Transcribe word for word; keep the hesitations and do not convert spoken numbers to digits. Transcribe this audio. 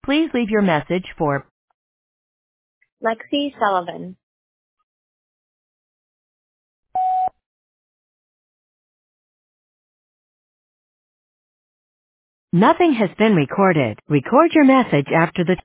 Please leave your message for Lexi Sullivan. Nothing has been recorded. Record your message after the